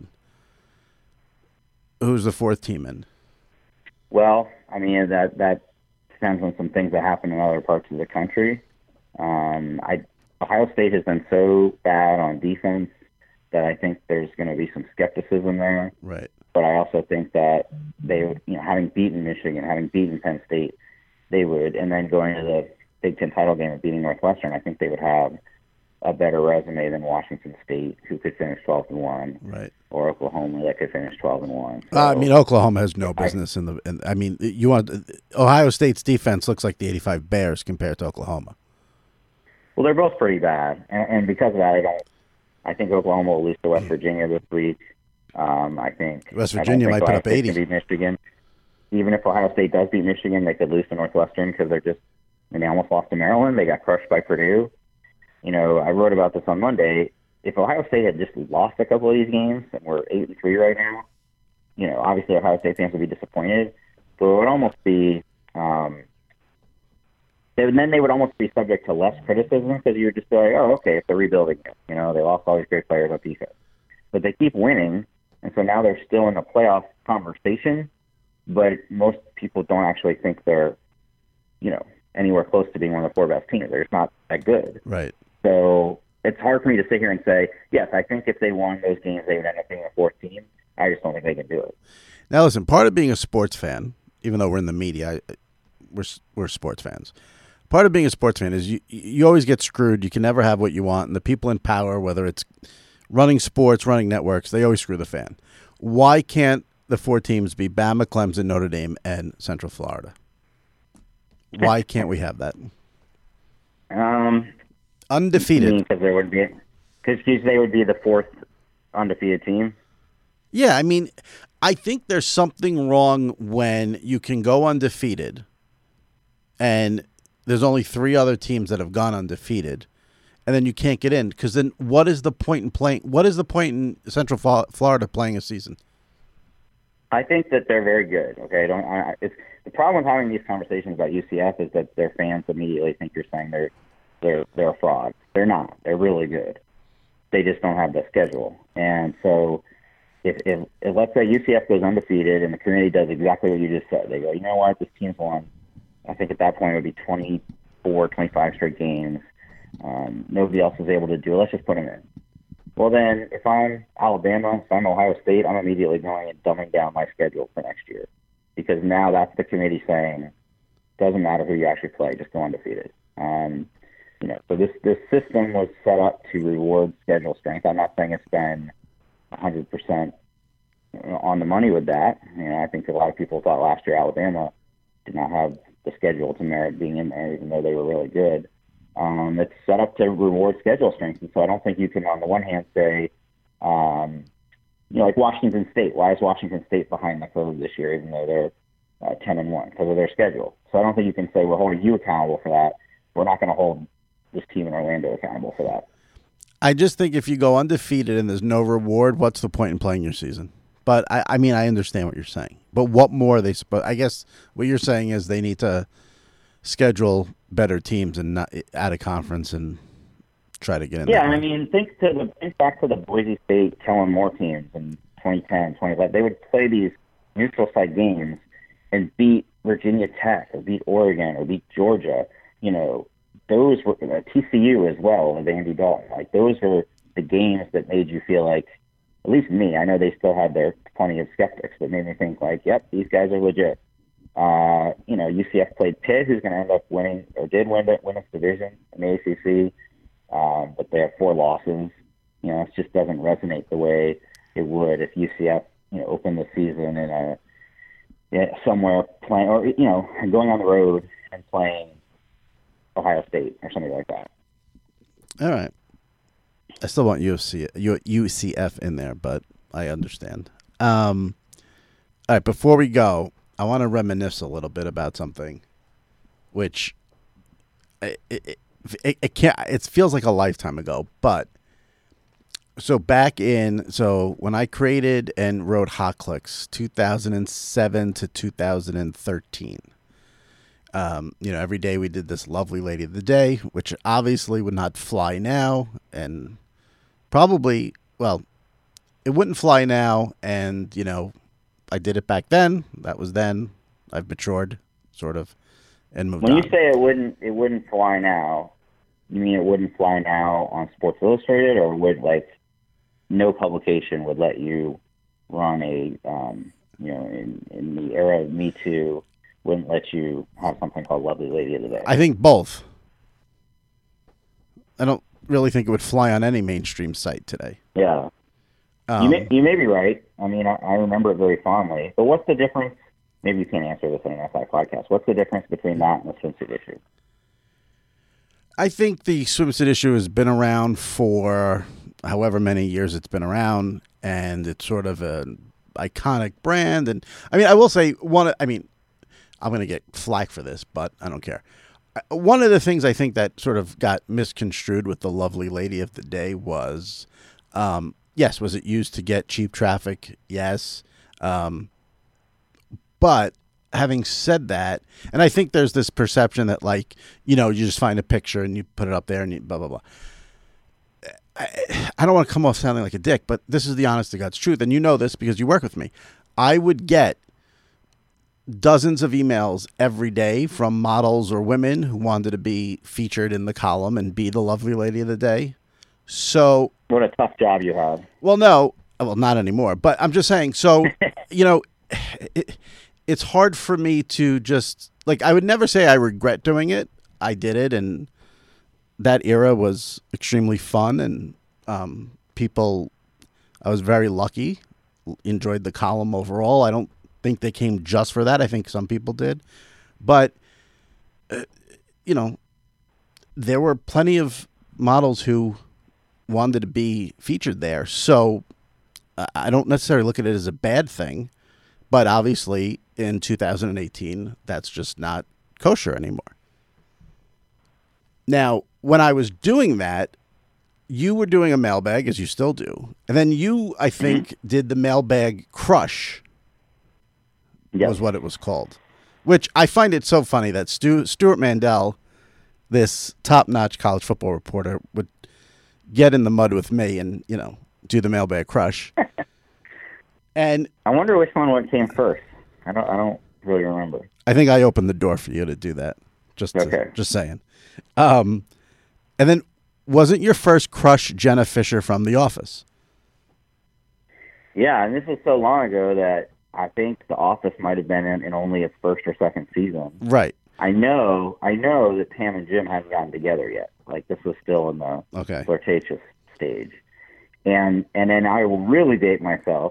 Who's the fourth team in? Well, I mean, that that depends on some things that happen in other parts of the country. Um, I Ohio State has been so bad on defense that I think there's going to be some skepticism there. Right. But I also think that they would, you know, having beaten Michigan, having beaten Penn State, they would, and then going to the Big Ten title game and beating Northwestern, I think they would have a better resume than Washington State, who could finish twelve and one, Right. or Oklahoma that could finish twelve and one. So, Uh, I mean, Oklahoma has no business in the. In, I mean, you want Ohio State's defense looks like the eighty-five Bears compared to Oklahoma. well, they're both pretty bad, and, and because of that, I don't. I think Oklahoma will lose to West Virginia this week. Um, I think West I don't Virginia think might put Ohio up State eighty. can beat Michigan. Even if Ohio State does beat Michigan, they could lose to Northwestern because they're just and they almost lost to Maryland. They got crushed by Purdue. You know, I wrote about this on Monday. If Ohio State had just lost a couple of these games, and we're eight and three right now, you know, obviously Ohio State fans would be disappointed, but it would almost be, um, and then they would almost be subject to less criticism because you would just be like, oh, okay, if they're rebuilding it, you know, they lost all these great players on defense. But they keep winning, and so now they're still in the playoff conversation, but most people don't actually think they're, you know, anywhere close to being one of the four best teams. They're just not that good. Right. So it's hard for me to sit here and say, yes, I think if they won those games, they would end up being a fourth team. I just don't think they can do it. Now, listen, part of being a sports fan, even though we're in the media, I, we're we're sports fans. Part of being a sports fan is you you always get screwed. You can never have what you want. And the people in power, whether it's running sports, running networks, they always screw the fan. Why can't the four teams be Bama, Clemson, Notre Dame, and Central Florida? Why can't we have that? Um, Undefeated. Because there would be, because they would be the fourth undefeated team. Yeah, I mean, I think there's something wrong when you can go undefeated, and there's only three other teams that have gone undefeated, and then you can't get in. Because then, what is the point in playing? What is the point in Central Florida playing a season? I think that they're very good. Okay, don't. I, it's the problem with having these conversations about U C F is that their fans immediately think you're saying they're they're they're a fraud. They're not. They're really good. They just don't have the schedule. And so, if, if, if let's say U C F goes undefeated and the committee does exactly what you just said, they go, you know what, this team's won. I think at that point it would be twenty-four, twenty-five straight games. Um, nobody else is able to do it. Let's just put them in. Well, then, if I'm Alabama, if I'm Ohio State, I'm immediately going and dumbing down my schedule for next year. Because now that's the committee saying, doesn't matter who you actually play, just go undefeated. Um, you know, so this, this system was set up to reward schedule strength. I'm not saying it's been one hundred percent on the money with that. You know, I think a lot of people thought last year Alabama did not have the schedule to merit being in there, even though they were really good. Um, it's set up to reward schedule strength, and so I don't think you can, on the one hand, say, um, you know, like Washington State. Why is Washington State behind the curve this year, even though they're uh, ten and one because of their schedule? So I don't think you can say we're holding you accountable for that. We're not going to hold this team in Orlando accountable for that. I just think if you go undefeated and there's no reward, what's the point in playing your season? But I, I mean, I understand what you're saying. But what more are they supposed? I guess what you're saying is they need to schedule better teams and not out of conference and try to get in. Yeah, there. I mean, think to the think back to the Boise State Kellen Moore teams in twenty ten, twenty eleven. They would play these neutral site games and beat Virginia Tech or beat Oregon or beat Georgia. You know, those were uh, T C U as well with Andy Dalton. Like those were the games that made you feel like, at least me, I know they still had their plenty of skeptics, but made me think like, yep, these guys are legit. Uh, you know, U C F played Pitt, who's going to end up winning, or did win, win its division in the A C C, um, but they have four losses. You know, it just doesn't resonate the way it would if U C F, you know, opened the season in a yeah, somewhere playing, or you know, going on the road and playing Ohio State or something like that. All right, I still want U F C, U C F in there, but I understand. Um, all right, before we go, I want to reminisce a little bit about something, which it it, it, it can't. It feels like a lifetime ago, but so back in so when I created and wrote Hot Clicks, two thousand seven to two thousand thirteen. Um, you know, every day we did this lovely lady of the day, which obviously would not fly now, and probably well, it wouldn't fly now, and you know. I did it back then. That was then. I've matured, sort of, and moved when on. When you say it wouldn't, it wouldn't fly now, you mean it wouldn't fly now on Sports Illustrated, or would like no publication would let you run a, um, you know, in, in the era of Me Too, wouldn't let you have something called Lovely Lady of the Day? I think both. I don't really think it would fly on any mainstream site today. Yeah. Um, you may you may be right. I mean, I, I remember it very fondly. But what's the difference? Maybe you can't answer this in an S I podcast. What's the difference between that and the swimsuit issue? I think the swimsuit issue has been around for however many years it's been around, and it's sort of an iconic brand. And I mean, I will say one. I mean, I'm going to get flack for this, but I don't care. one of the things I think that sort of got misconstrued with the lovely lady of the day was, um, yes, was it used to get cheap traffic? Yes. Um, but having said that, and I think there's this perception that, like, you know, you just find a picture and you put it up there and you blah, blah, blah. I, I don't want to come off sounding like a dick, but this is the honest to God's truth. And you know this because you work with me. I would get dozens of emails every day from models or women who wanted to be featured in the column and be the lovely lady of the day. So what a tough job you have. Well, no, well, not anymore, but I'm just saying, so, you know, it, it's hard for me to just, like, I would never say I regret doing it. I did it, and that era was extremely fun, and um, people, I was very lucky, enjoyed the column overall. I don't think they came just for that. I think some people did. But, uh, you know, there were plenty of models who wanted to be featured there. So uh, I don't necessarily look at it as a bad thing. But obviously, in two thousand eighteen, that's just not kosher anymore. Now, when I was doing that, you were doing a mailbag, as you still do. And then you, I think, mm-hmm. did the mailbag crush, yep. was what it was called. Which I find it so funny that Stu, Stuart Mandel, this top-notch college football reporter, would get in the mud with me and, you know, do the mailbag crush. And I wonder which one came first. I don't. I don't really remember. I think I opened the door for you to do that. Just, to, okay. Just saying. Um, and then, wasn't your first crush Jenna Fischer from The Office? Yeah, and this was so long ago that I think The Office might have been in, in only its first or second season. Right. I know. I know that Pam and Jim hadn't gotten together yet. Like, this was still in the okay. flirtatious stage. And and then I will really date myself.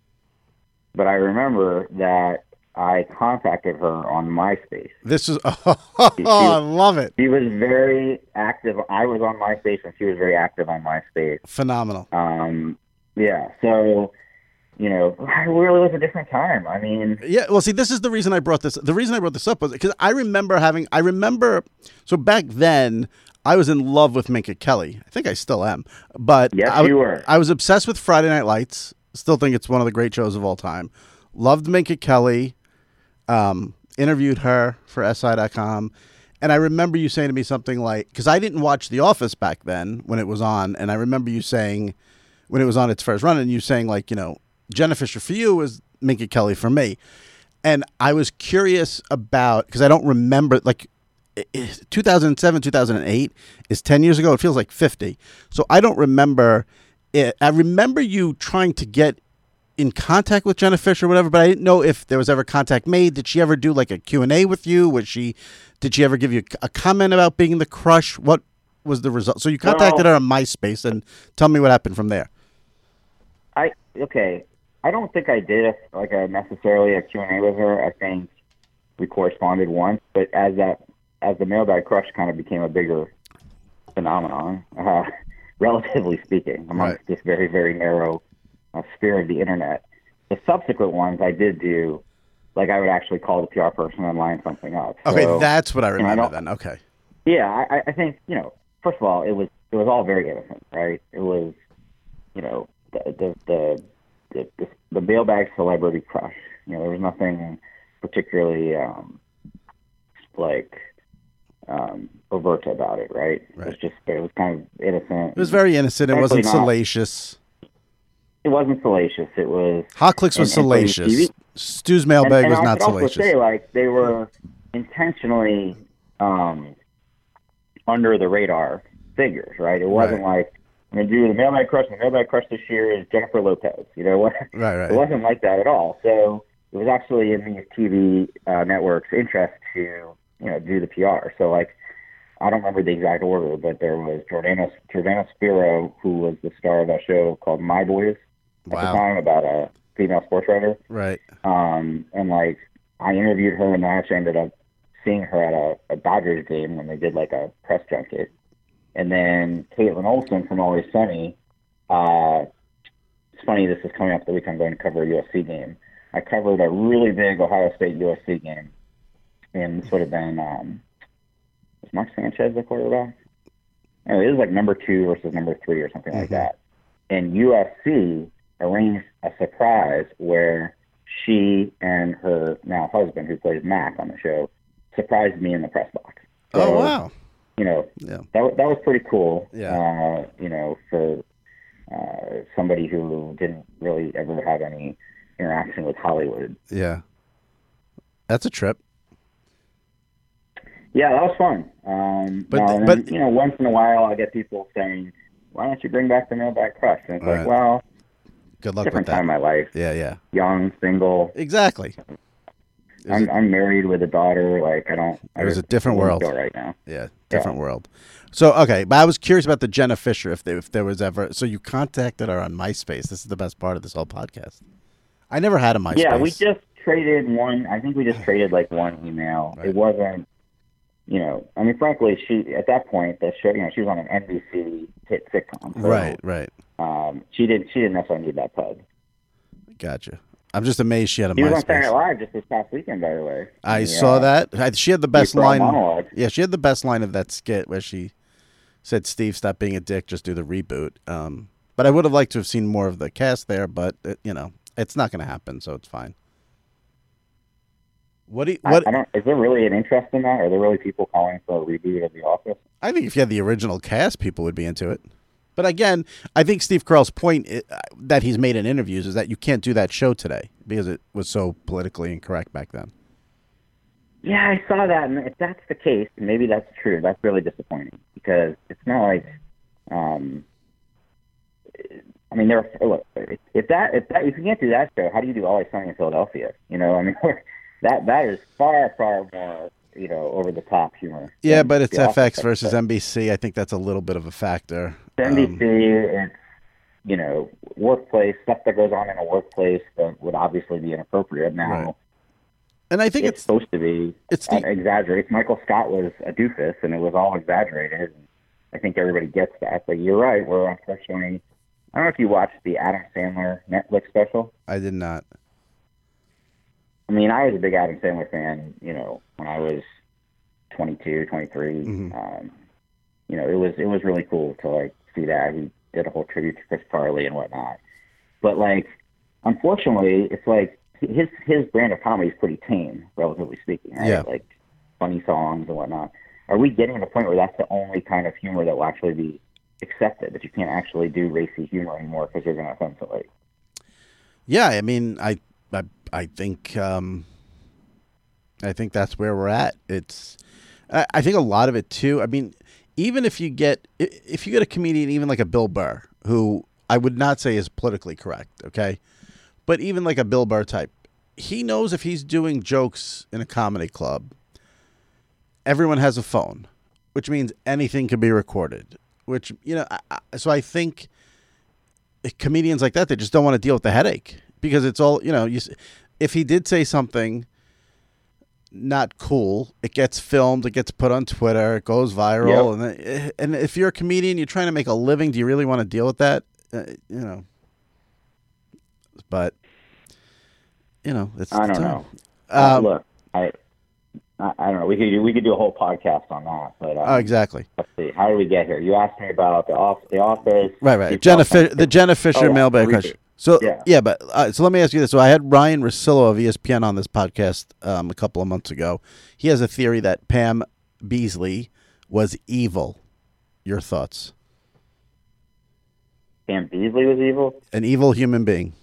But I remember that I contacted her on MySpace. This is, oh, she, she I love it. She was very active. I was on MySpace, and she was very active on MySpace. Phenomenal. Um, yeah, so, you know, it really was a different time. I mean. Yeah, well, see, this is the reason I brought this. The reason I brought this up was because I remember having, I remember, so back then, I was in love with Minka Kelly. I think I still am. But yes, I, you were. I was obsessed with Friday Night Lights. Still think it's one of the great shows of all time. Loved Minka Kelly. Um, interviewed her for S I dot com. And I remember you saying to me something like, because I didn't watch The Office back then when it was on. And I remember you saying, when it was on its first run, and you saying, like, you know, Jenna Fischer for you was Minka Kelly for me. And I was curious about, because I don't remember, like, two thousand seven, two thousand eight is ten years ago. It feels like fifty. So I don't remember it. I remember you trying to get in contact with Jenna Fischer or whatever, but I didn't know if there was ever contact made. Did she ever do like a Q and A with you? Was she, did she ever give you a comment about being the crush? What was the result? So you contacted well, her on MySpace, and tell me what happened from there. I, okay. I don't think I did a, like a necessarily a Q and A with her. I think we corresponded once, but as that, as the mailbag crush kind of became a bigger phenomenon, uh, relatively speaking, amongst right. this very, very narrow uh, sphere of the internet. The subsequent ones I did do, like I would actually call the P R person and line something up. Okay, so, that's what I remember you know, I then. Okay. Yeah, I, I think, you know, first of all, it was it was all very innocent, right? It was, you know, the the the the, the, the mailbag celebrity crush. You know, there was nothing particularly um, like. Um, overt about it, right? right? It was just, it was kind of innocent. It was very innocent. It wasn't not, salacious. It wasn't salacious. It was... Hot Clicks was and, salacious. And Stu's mailbag and, and was not salacious. And I could salacious. also say, like, they were intentionally um, under the radar figures, right? It wasn't right. like, I'm going to do the mailbag crush, the mailbag crush this year is Jennifer Lopez. You know what? Right, right. It wasn't like that at all. So it was actually in these T V uh, networks' interest to, you know, do the P R. So, like, I don't remember the exact order, but there was Jordana, Jordana Spiro, who was the star of that show called My Boys at wow. the time, about a female sports writer. Right. Um, and, like, I interviewed her, and I actually ended up seeing her at a, a Dodgers game when they did, like, a press junket. And then Caitlin Olsen from Always Sunny, uh, it's funny, this is coming up the week I'm going to cover a U S C game. I covered a really big Ohio State U S C game, and this would have been... Um, was Mark Sanchez the quarterback? Anyway, it was like number two versus number three or something mm-hmm. like that. And U S C arranged a surprise where she and her now husband, who plays Mac on the show, surprised me in the press box. So, oh, wow. You know, yeah. that, that was pretty cool, yeah. uh, you know, for uh, somebody who didn't really ever have any interaction with Hollywood. Yeah. That's a trip. Yeah, that was fun. Um, but, now, but then, you know, once in a while I get people saying, why don't you bring back the Mailbag Crush? And it's like, right. well, good luck different with that. time in my life. Yeah, yeah. Young, single. Exactly. I'm, a, I'm married with a daughter. Like, I don't. It was a different world right now. Yeah, different yeah. world. So, okay, but I was curious about the Jenna Fischer, if, they, if there was ever. So you contacted her on MySpace. This is the best part of this whole podcast. I never had a MySpace. Yeah, we just traded one. I think we just traded like one email. Right. It wasn't, you know, I mean, frankly, she, at that point, the show, you know, she was on an N B C hit sitcom. So, right, right. Um, she didn't, she didn't necessarily need that pub. Gotcha. I'm just amazed she had a she MySpace. She was on Saturday Night Live just this past weekend, by the way. I yeah. saw that. She had the best line. Monologue. Yeah, she had the best line of that skit where she said, "Steve, stop being a dick. Just do the reboot." Um, but I would have liked to have seen more of the cast there. But it, you know, it's not going to happen, so it's fine. What do you, what? I, I don't. Is there really an interest in that? Are there really people calling for a reboot of The Office? I think if you had the original cast, people would be into it. But again, I think Steve Carell's point that he's made in interviews is that you can't do that show today because it was so politically incorrect back then. Yeah, I saw that, and if that's the case, maybe that's true. That's really disappointing because it's not like, um, I mean, there. Look, if that, if that, if you can't do that show, how do you do Always Sunny in Philadelphia? You know, I mean, that that is far, far more, you know, over the top humor. Yeah, but it's F X versus N B C. I think that's a little bit of a factor. N B C, um, it's, you know, workplace, stuff that goes on in a workplace that would obviously be inappropriate now. Right. And I think it's, it's supposed to be it's the, exaggerated. Michael Scott was a doofus, and it was all exaggerated. I think everybody gets that. But you're right. We're unfortunately, I don't know if you watched the Adam Sandler Netflix special. I did not. I mean, I was a big Adam Sandler fan, you know, when I was twenty-two, twenty-three. Mm-hmm. Um, you know, it was it was really cool to, like, see that. He did a whole tribute to Chris Farley and whatnot. But, like, unfortunately, it's like his his brand of comedy is pretty tame, relatively speaking, right? Yeah. Like, funny songs and whatnot. Are we getting to the point where that's the only kind of humor that will actually be accepted, that you can't actually do racy humor anymore because you're going to offend somebody? Yeah, I mean, I I, I think um, I think that's where we're at. It's I, I think a lot of it too. I mean, even if you get if you get a comedian, even like a Bill Burr, who I would not say is politically correct, okay, but even like a Bill Burr type, he knows if he's doing jokes in a comedy club, everyone has a phone, which means anything can be recorded. Which, you know, I, I, so I think comedians like that, they just don't want to deal with the headache. Because it's all, you know, you, if he did say something not cool, it gets filmed, it gets put on Twitter, it goes viral. Yep. And and if you're a comedian, you're trying to make a living, do you really want to deal with that? Uh, you know. But, you know, it's I don't tough. know. Um, uh, look, I, I I don't know. We could do, we could do a whole podcast on that. But um, oh, exactly. Let's see. How did we get here? You asked me about the off the office. Right, right. Jenna Fi- the Jenna Fischer oh, mailbag question. So yeah, yeah but uh, so let me ask you this. So I had Ryan Russillo of E S P N on this podcast um, a couple of months ago. He has a theory that Pam Beesly was evil. Your thoughts? Pam Beesly was evil? An evil human being.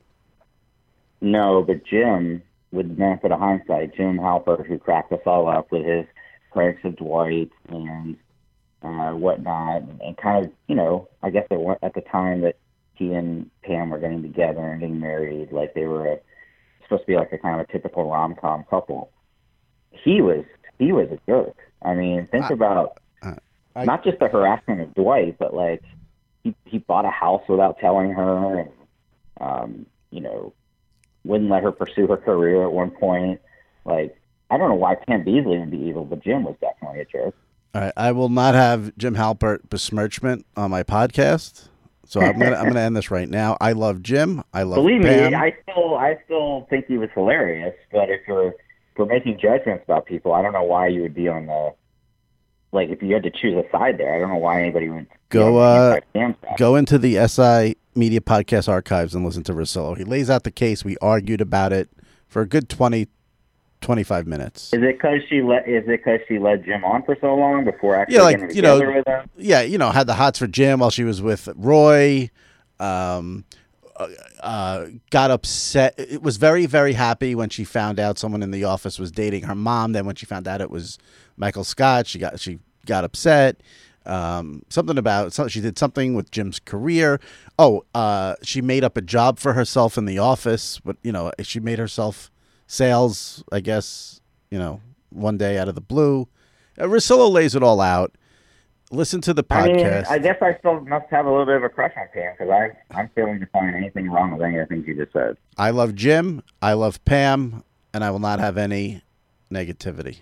No, but Jim, with the benefit of hindsight, Jim Halpert, who cracked us all up with his pranks of Dwight and uh, whatnot, and kind of, you know, I guess it at the time that he and Pam were getting together and getting married, like they were a, supposed to be like a kind of a typical rom-com couple. He was he was a jerk. I mean, think I, about uh, I, not just the harassment of Dwight, but like he he bought a house without telling her, and um, you know, wouldn't let her pursue her career at one point. Like, I don't know why Pam Beesly would be evil, but Jim was definitely a jerk. All right, I will not have Jim Halpert besmirchment on my podcast. So I'm gonna I'm gonna end this right now. I love Jim. I love Believe Pam. me, I still I still think he was hilarious. But if you're if we're making judgments about people, I don't know why you would be on the like if you had to choose a side there, I don't know why anybody would go uh, go into the S I Media Podcast archives and listen to Russillo. He lays out the case. We argued about it for a good twenty, twenty-five minutes. Is it because she let? Is it because she led Jim on for so long before actually yeah, like getting you know, together with him? Yeah, you know, had the hots for Jim while she was with Roy. Um, uh, got upset. It was very, very happy when she found out someone in the office was dating her mom. Then when she found out it was Michael Scott, she got she got upset. Um, something about so she did something with Jim's career. Oh, uh, she made up a job for herself in the office, but you know, she made herself sales, I guess, you know, one day out of the blue. Uh, Russillo lays it all out. Listen to the podcast. I mean, I guess I still must have a little bit of a crush on Pam because I I'm failing to find anything wrong with any of the things you just said. I love Jim. I love Pam, and I will not have any negativity.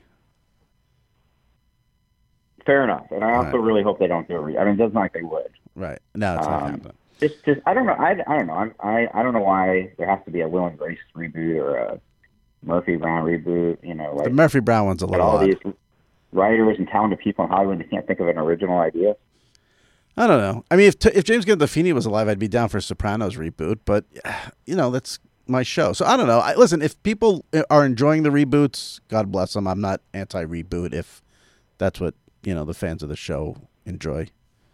Fair enough, and I also right. really hope they don't do it. Re- I mean, it doesn't like they would. Right? No, it's um, not happening. Just, just I don't know. I, I don't know. I'm, I I don't know why there has to be a Will and Grace reboot or a Murphy Brown reboot. You know, like the Murphy Brown one's a little all odd. These writers and talented people in Hollywood, they can't think of an original idea. I don't know. I mean, if if James Gandolfini was alive, I'd be down for a Sopranos reboot. But you know, that's my show. So I don't know. I, listen, if people are enjoying the reboots, God bless them. I'm not anti-reboot if that's what you know the fans of the show enjoy.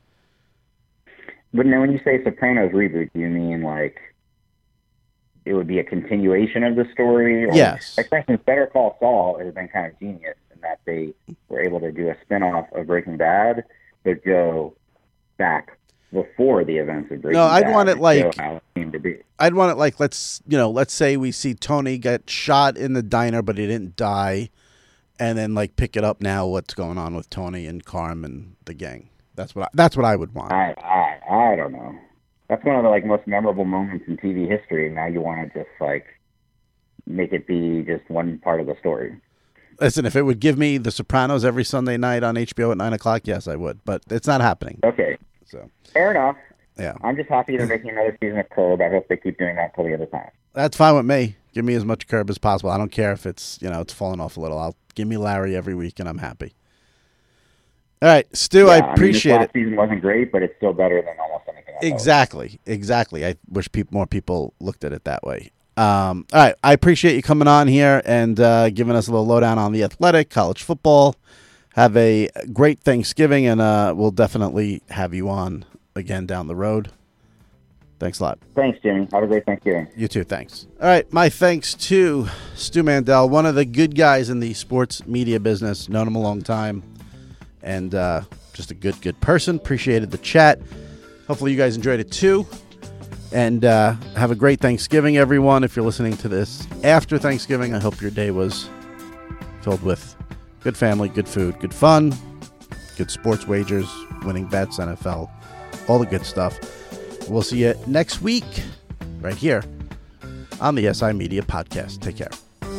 But now, when you say Sopranos reboot, do you mean like it would be a continuation of the story? Or, yes. like, for instance, Better Call Saul has been kind of genius in that they were able to do a spinoff of Breaking Bad, but go back before the events of Breaking no, I'd Bad. want it like how it came to be. I'd want it like let's you know let's say we see Tony get shot in the diner, but he didn't die, and then like pick it up now. What's going on with Tony and Carm and the gang? That's what I, that's what I would want. I, I I don't know. That's one of the like most memorable moments in T V history. And now you want to just like make it be just one part of the story. Listen, if it would give me The Sopranos every Sunday night on H B O at nine o'clock, yes, I would. But it's not happening. Okay, so fair enough. Yeah, I'm just happy they're making another season of Curb. I hope they keep doing that till the other time. That's fine with me. Give me as much Curb as possible. I don't care if it's you know it's falling off a little. I'll give me Larry every week, and I'm happy. All right, Stu, yeah, I appreciate I mean, this last it. season wasn't great, but it's still better than almost anything else. Exactly, exactly. I wish people, more people looked at it that way. Um, all right, I appreciate you coming on here and uh, giving us a little lowdown on the Athletic, college football. Have a great Thanksgiving, and uh, we'll definitely have you on again down the road. Thanks a lot. Thanks, Jimmy. Have a great Thanksgiving. You too, thanks. All right, my thanks to Stu Mandel, one of the good guys in the sports media business. Known him a long time. And uh, just a good, good person. Appreciated the chat. Hopefully you guys enjoyed it too. And uh, have a great Thanksgiving, everyone. If you're listening to this after Thanksgiving, I hope your day was filled with good family, good food, good fun, good sports wagers, winning bets, N F L, all the good stuff. We'll see you next week right here on the S I Media Podcast. Take care.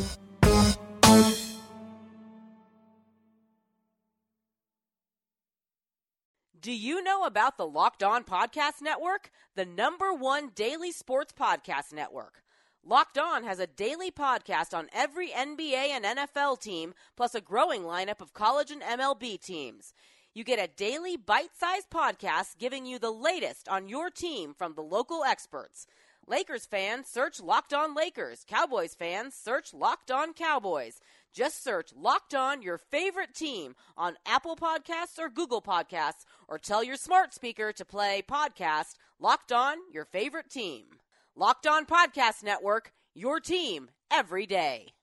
Do you know about the Locked On Podcast Network, the number one daily sports podcast network? Locked On has a daily podcast on every N B A and N F L team, plus a growing lineup of college and M L B teams. You get a daily bite-sized podcast giving you the latest on your team from the local experts. Lakers fans, search Locked On Lakers. Cowboys fans, search Locked On Cowboys. Just search Locked On, your favorite team, on Apple Podcasts or Google Podcasts, or tell your smart speaker to play podcast Locked On, your favorite team. Locked On Podcast Network, your team every day.